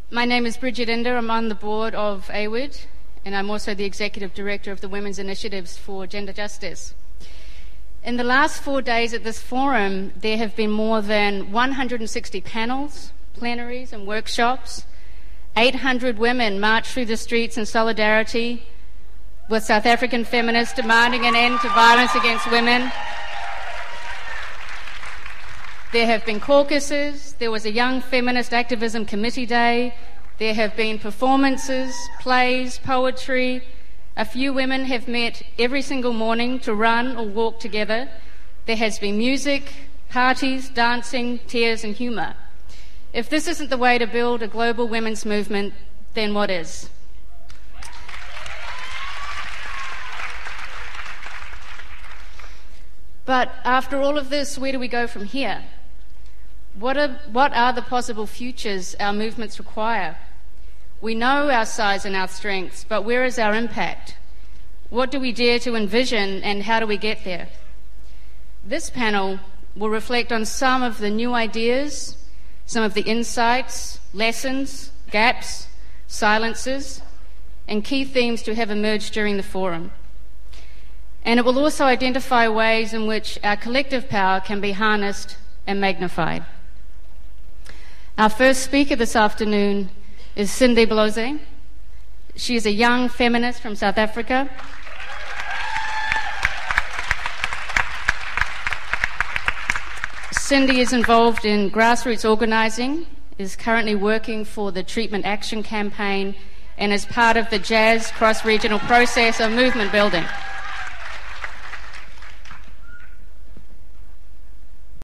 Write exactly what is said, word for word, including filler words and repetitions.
My name is Bridget Inder. I'm on the board of A W I D, and I'm also the Executive Director of the Women's Initiatives for Gender Justice. In the last four days at this forum, there have been more than one hundred sixty panels, plenaries and workshops. eight hundred women marched through the streets in solidarity with South African feminists demanding an end to violence against women. There have been caucuses, there was a Young Feminist Activism Committee Day, there have been performances, plays, poetry. A few women have met every single morning to run or walk together. There has been music, parties, dancing, tears and humour. If this isn't the way to build a global women's movement, then what is? But after all of this, where do we go from here? What are, what are the possible futures our movements require? We know our size and our strengths, but where is our impact? What do we dare to envision, and how do we get there? This panel will reflect on some of the new ideas, some of the insights, lessons, gaps, silences, and key themes to have emerged during the forum. And it will also identify ways in which our collective power can be harnessed and magnified. Our first speaker this afternoon is Cindy Bloze. She is a young feminist from South Africa. Cindy is involved in grassroots organising, is currently working for the Treatment Action Campaign, and is part of the Jazz cross-regional process of movement building.